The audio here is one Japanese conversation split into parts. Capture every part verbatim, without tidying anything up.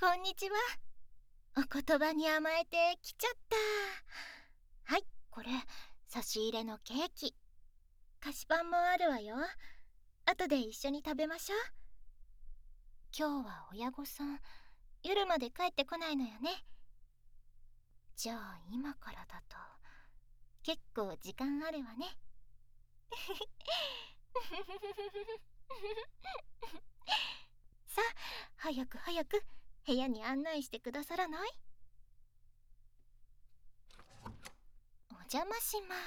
こんにちは。お言葉に甘えて来ちゃった。はい、これ差し入れのケーキ。菓子パンもあるわよ。後で一緒に食べましょう。今日は親御さん夜まで帰ってこないのよね。じゃあ今からだと結構時間あるわね。さあ、早く早く部屋に案内してくださらない？お邪魔します。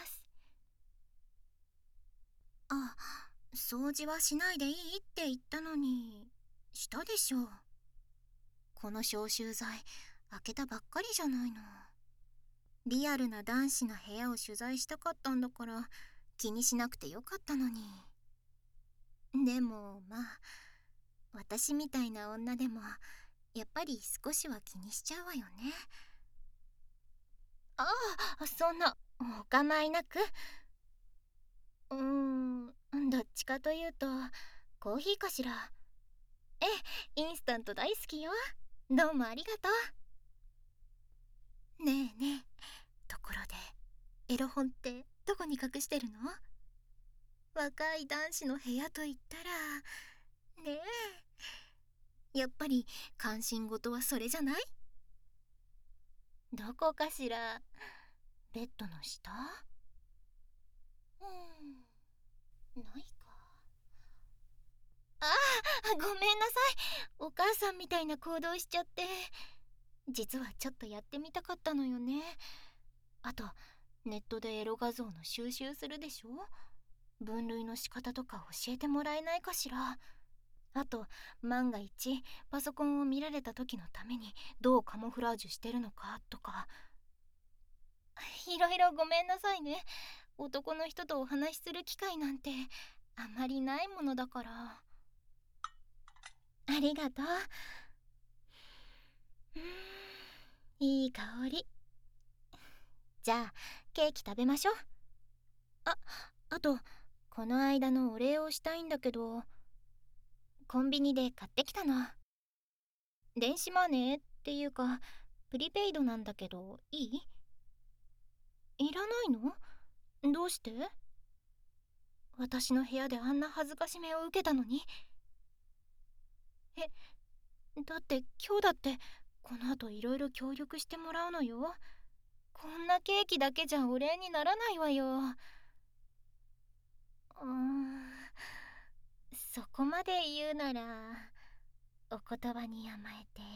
あ、掃除はしないでいいって言ったのにしたでしょう。この消臭剤開けたばっかりじゃないの。リアルな男子の部屋を取材したかったんだから気にしなくてよかったのに。でもまあ私みたいな女でもやっぱり少しは気にしちゃうわよね。ああ、そんなお構いなく。うーん、どっちかというとコーヒーかしら。ええ、インスタント大好きよ。どうもありがとう。ねえねえ、ところでエロ本ってどこに隠してるの？若い男子の部屋と言ったらねえ、やっぱり関心事はそれじゃない？どこかしら。ベッドの下？うーん、ないか。ああ、ごめんなさい。お母さんみたいな行動しちゃって。実はちょっとやってみたかったのよね。あとネットでエロ画像の収集するでしょ。分類の仕方とか教えてもらえないかしら。あと万が一パソコンを見られた時のためにどうカモフラージュしてるのかとか。いろいろごめんなさいね。男の人とお話しする機会なんてあまりないものだから。ありがとう。うーん、いい香り。じゃあケーキ食べましょう。あ、あとこの間のお礼をしたいんだけど、コンビニで買ってきたの。電子マネーっていうかプリペイドなんだけどいい？いらないの？どうして？私の部屋であんな恥ずかしめを受けたのに。え、だって今日だってこの後いろいろ協力してもらうのよ。こんなケーキだけじゃお礼にならないわよ。うーん、そこまで言うならお言葉に甘えて。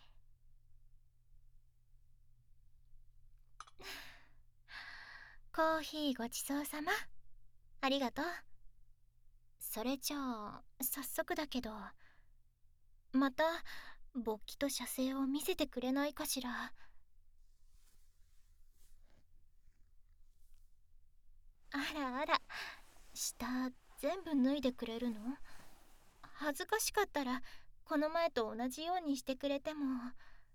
コーヒーごちそうさま。ありがとう。それじゃあ早速だけどまた勃起と射精を見せてくれないかしら。あらあら、下全部脱いでくれるの？恥ずかしかったらこの前と同じようにしてくれても。は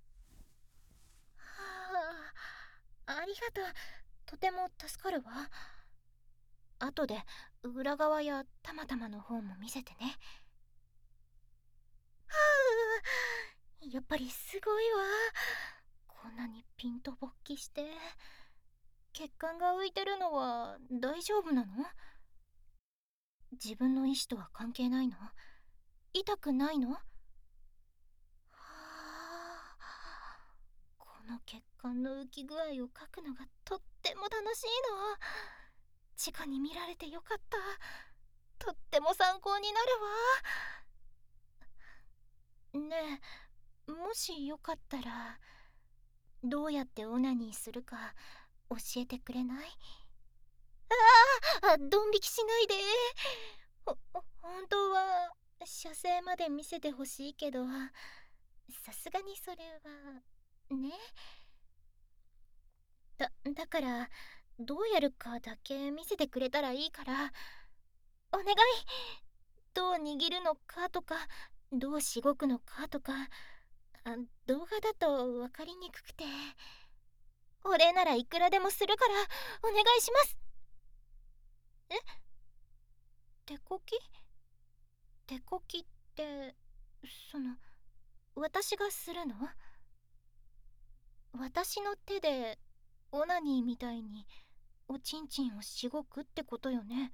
あ、ありがとう。とても助かるわ。後で裏側やたまたまの方も見せてね。はあ、やっぱりすごいわ。こんなにピンと勃起して血管が浮いてるのは大丈夫なの？自分の意思とは関係ないの？痛くないの？はあ、この血管の浮き具合を描くのがとっても楽しいの。直に見られてよかった。とっても参考になるわ。ねえ、もしよかったらどうやってオナニーするか教えてくれない？ああ、ドン引きしないで。ほ、ほ本当は射精まで見せてほしいけどさすがにそれはね。だ、だからどうやるかだけ見せてくれたらいいからお願い。どう握るのかとかどうしごくのかとか、あ、動画だと分かりにくくて。お礼ならいくらでもするからお願いします。え、手こき？手こきってその私がするの？私の手でオナニーみたいにおちんちんをしごくってことよね。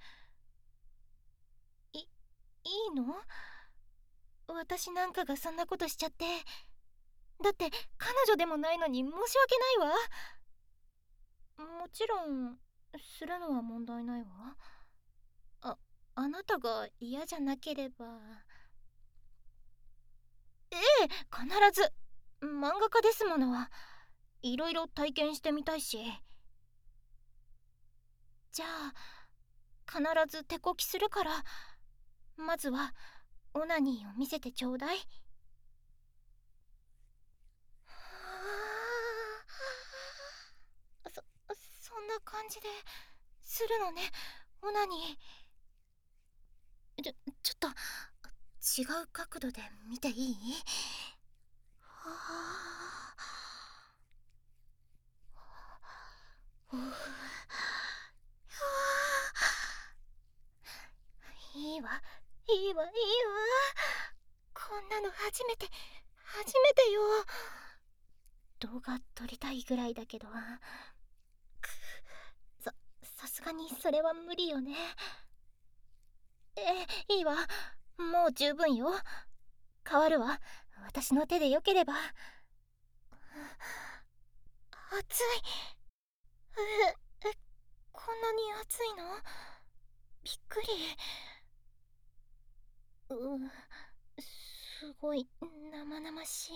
い、いいの？私なんかがそんなことしちゃって。だって彼女でもないのに申し訳ないわ。もちろんするのは問題ないわ。あ、あなたが嫌じゃなければ。ええ、必ず。漫画家ですもの。いろいろ体験してみたいし。じゃあ必ず手こきするから、まずはオナニーを見せてちょうだい。そそんな感じでするのね、オナニー。ちょちょっと違う角度で見ていい？はあ、いいわいいわいいわ。こんなの初めて初めてよ。動画撮りたいぐらいだけど、ささすがにそれは無理よね。えいいわ、もう十分よ。変わるわ、私の手でよければ。熱い。ええ、こんなに熱いの？びっくり。うすごい生々しい。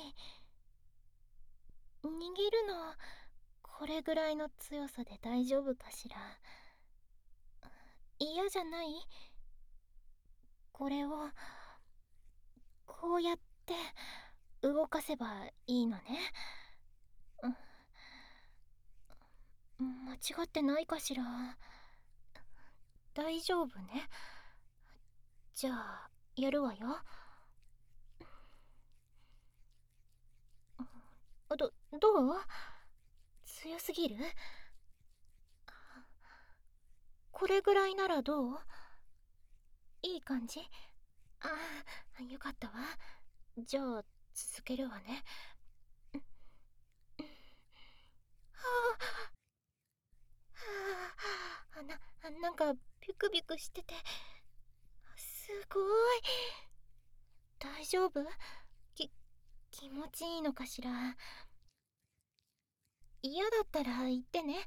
握るのこれぐらいの強さで大丈夫かしら？嫌じゃない？これをこうやって動かせばいいのね。うん、間違ってないかしら？大丈夫ね。じゃあやるわよ。どどう？強すぎる？これぐらいならどう？いい感じ？ああ、よかったわ。じゃあ続けるわね。はあ、はあ、な、なんかビクビクしてて、すごい。大丈夫？き、気持ちいいのかしら？嫌だったら言ってね。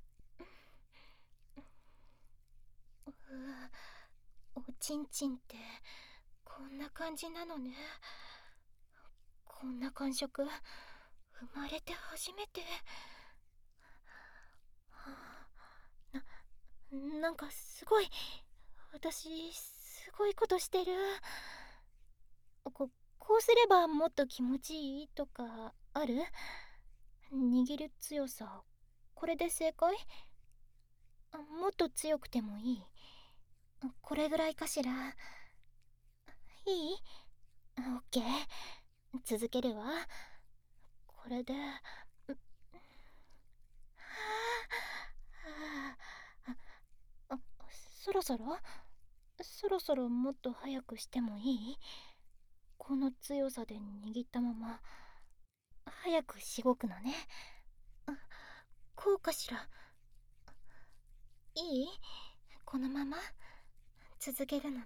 うおちんちんってこんな感じなのね。こんな感触生まれて初めて。な、なんかすごい、私すごいことしてる。こ、こうすればもっと気持ちいいとかある？握る強さこれで正解？もっと強くてもいい？これぐらいかしら？いい？オッケー、続けるわ。これで、はあ、あ、そろそろそろそろもっと早くしてもいい？この強さで握ったまま早くしごくのね。こうかしら？いい？このまま続けるのね。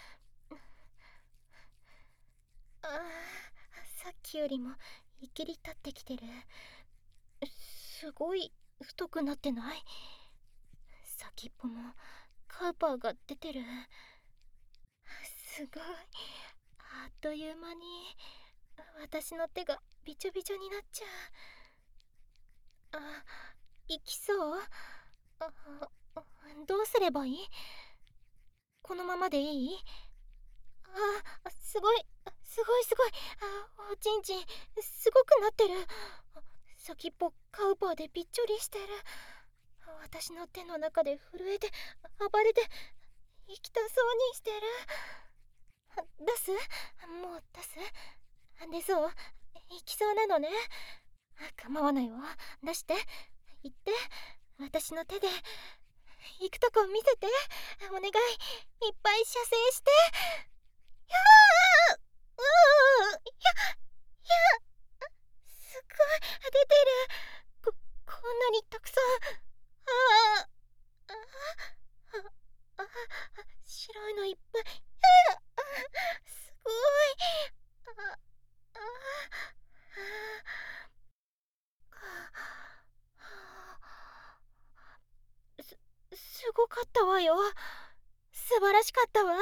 あー、さっきよりもいきり立ってきてる。すごい太くなってない？先っぽもカウパーが出てる。すごい、あっという間に私の手がびちょびちょになっちゃう。あ、いきそう？あ、どうすればいい？このままでいい？あ、すごいすごいすごい。あ、おちんちんすごくなってる。先っぽカウパーでびっちょりしてる。私の手の中で震えて暴れて行きたそうにしてる。出す？もう出す？出そう？行きそうなのね。構わないわ、出して。行って、私の手で行くとこ見せてお願い。いっぱい射精して。やー、うー、や、 わよ。素晴らしかったわ。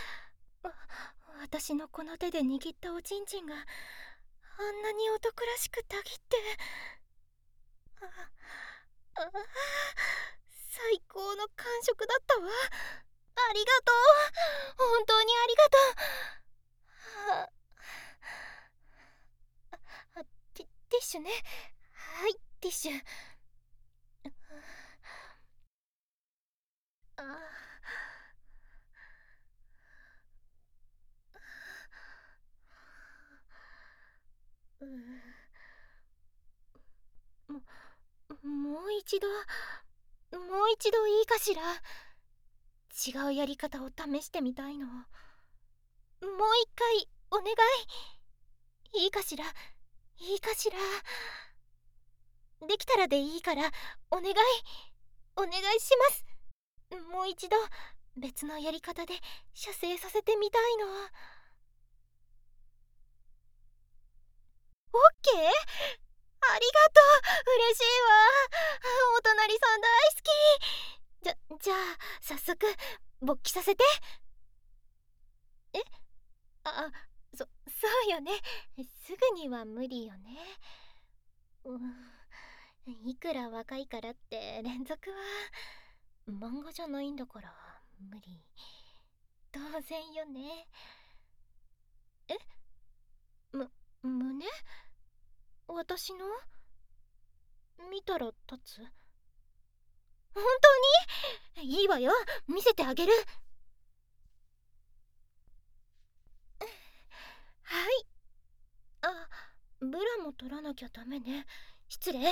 私のこの手で握ったおちんちんがあんなに男らしくたぎって、ああ最高の感触だったわ。ありがとう、本当にありがとう。はあ、ティ、ティッシュね。はい、ティッシュ。あうももう一度もう一度いいかしら。違うやり方を試してみたいの。もう一回お願い。いいかしら、いいかしら。できたらでいいからお願い、お願いします。もう一度別のやり方で射精させてみたいの。オッケー、ありがとう、嬉しいわ。お隣さん大好き。じゃ、じゃあ早速勃起させて。え、あ、そ、そうよね。すぐには無理よね。うん、いくら若いからって連続は漫画じゃないんだから無理。当然よね。え、む、胸、私の見たら立つ？本当に？いいわよ、見せてあげる。はい。あ、ブラも取らなきゃダメね。失礼。はい。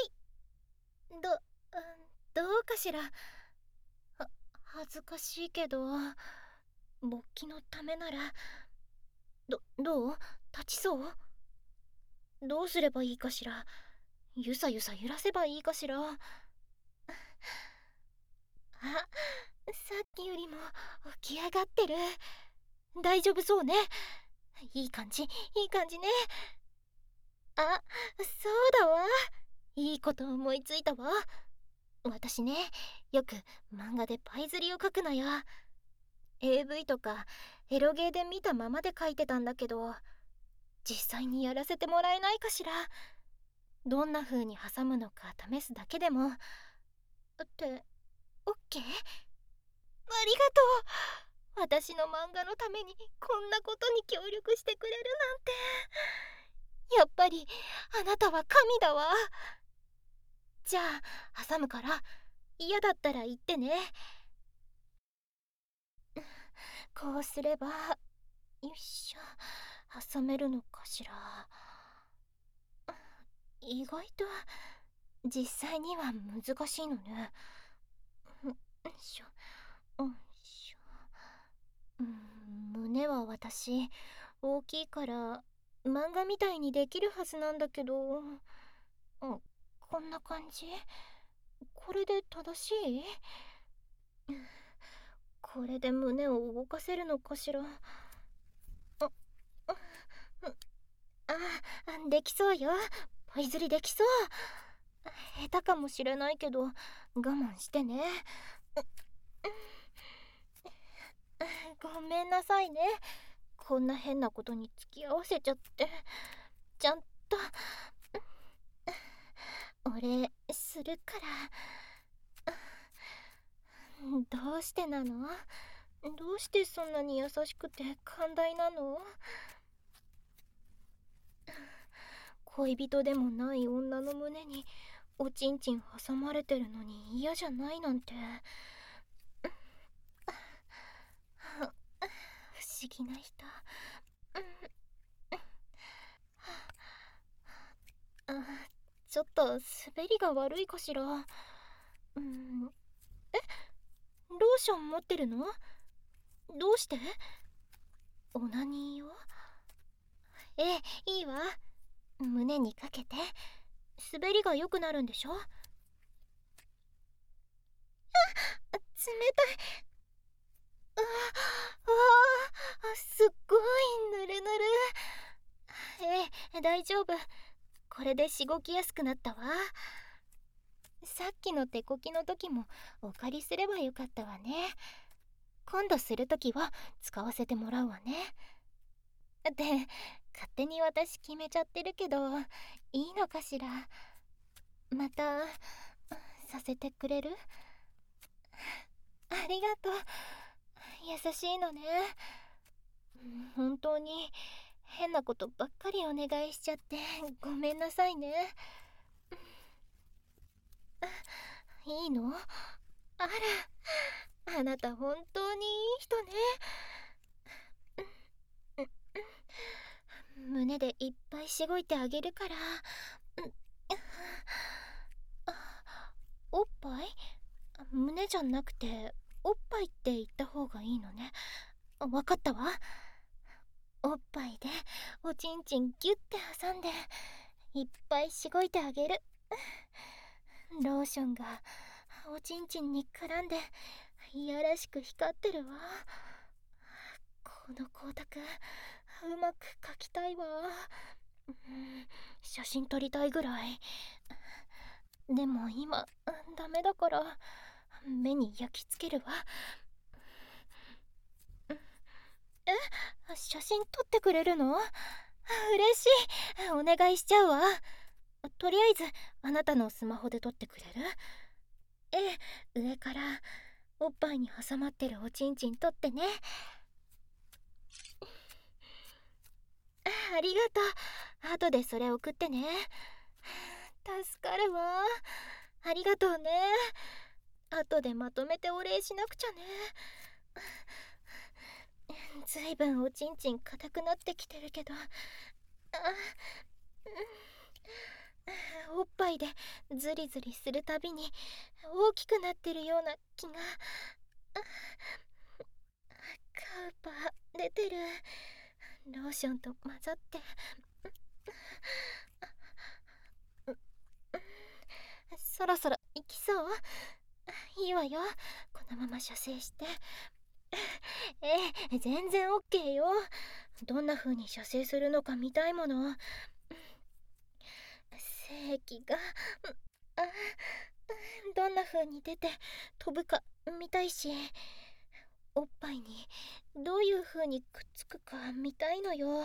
ど、どうかしら。は、恥ずかしいけど勃起のためなら。ど、どう？立ちそう？どうすればいいかしら。ゆさゆさ揺らせばいいかしら。あ、さっきよりも起き上がってる。大丈夫そうね。いい感じ、いい感じね。あ、そうだわ。いいこと思いついたわ。私ね、よく漫画でパイ釣りを描くのよ。エーブイ とかエロゲーで見たままで描いてたんだけど、実際にやらせてもらえないかしら。どんな風に挟むのか試すだけでも。って、オッケー？ありがとう。私の漫画のためにこんなことに協力してくれるなんて。やっぱりあなたは神だわ。じゃあ挟むから、嫌だったら言ってね。こうすれば、よいしょ、挟めるのかしら。意外と実際には難しいのね。よいしょ、よいしょ。うん、胸は私大きいから漫画みたいにできるはずなんだけど、うん、こんな感じ？これで正しい？これで胸を動かせるのかしら。あ、あ、あ、できそうよ。パイ釣りできそう。下手かもしれないけど我慢してね。ごめんなさいね、こんな変なことに付き合わせちゃって。ちゃんとお礼するから。どうしてなの？どうしてそんなに優しくて寛大なの？恋人でもない女の胸におちんちん挟まれてるのに嫌じゃないなんて。不思議な人。あ、ちょっと滑りが悪いかしら。うん、え、ローション持ってるの？どうして？オナニーを？ええ、いいわ。胸にかけて滑りが良くなるんでしょ。あ、冷たい。うわ、うわ、すっごいぬるぬる。ええ、大丈夫。これでしごきやすくなったわ。 さっきの手こきの時もお借りすればよかったわね。今度する時は使わせてもらうわね。って勝手に私決めちゃってるけど、いいのかしら。またさせてくれる？ありがとう。優しいのね。本当に変なことばっかりお願いしちゃってごめんなさいね。いいの？あら、あなた本当にいい人ね。胸でいっぱいしごいてあげるから。おっぱい？胸じゃなくておっぱいって言った方がいいのね。わかったわ。おっぱいでおちんちんギュッて挟んでいっぱいしごいてあげる。ローションがおちんちんに絡んでいやらしく光ってるわ。この光沢うまく描きたいわ。うん、写真撮りたいぐらい。でも今ダメだから目に焼き付けるわ。え、写真撮ってくれるの？嬉しい。お願いしちゃうわ。とりあえずあなたのスマホで撮ってくれる？ええ、上からおっぱいに挟まってるおちんちん撮ってね。ありがとう。後でそれ送ってね。助かるわ。ありがとうね。後でまとめてお礼しなくちゃね。ずいぶんおちんちん硬くなってきてるけど、あ、うん、おっぱいでズリズリするたびに大きくなってるような気が。カウパー出てる。ローションと混ざって。そろそろ行きそう？いいわよ、このまま射精して。ええ、全然オッケーよ。どんな風に射精するのか見たいもの。精液があどんな風に出て飛ぶか見たいし、おっぱいにどういう風にくっつくか見たいのよ。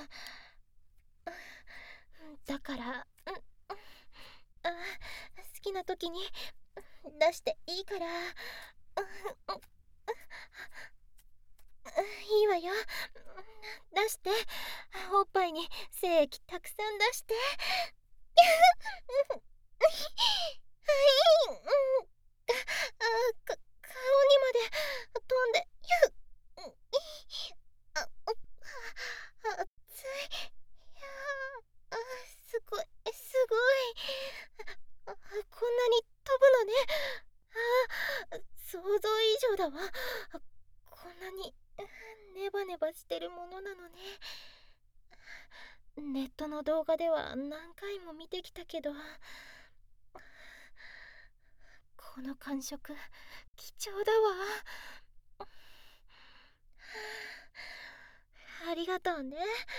だからあ好きな時に出していいから。いいわよ、出して。おっぱいに精液たくさん出して。か顔にまで飛んで。ああ熱い。いやあすごいすごい。あこんなに飛ぶのね。あ想像以上だわ。こんなにネバネバしてるものなのね。ネットの動画では何回も見てきたけど、この感触貴重だわ。ありがとうね。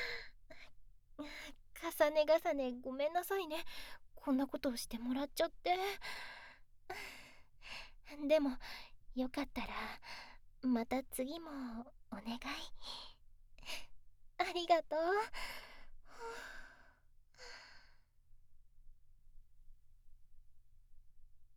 重ね重ねごめんなさいね、こんなことをしてもらっちゃって。でもよかったらまた次もお願い。ありがとう。